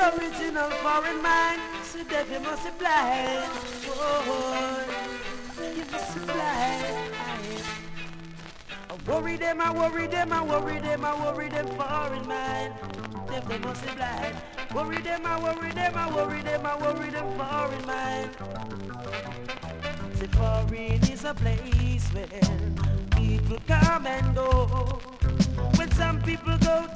original foreign mind, so that you must supply. Oh, you must supply. I worry them, I worry them, I worry them, I worry them foreign mind. If they must supply. Worry them, I worry them, I worry them, I worry them foreign mind. See, foreign is a place where people come and go. When some people go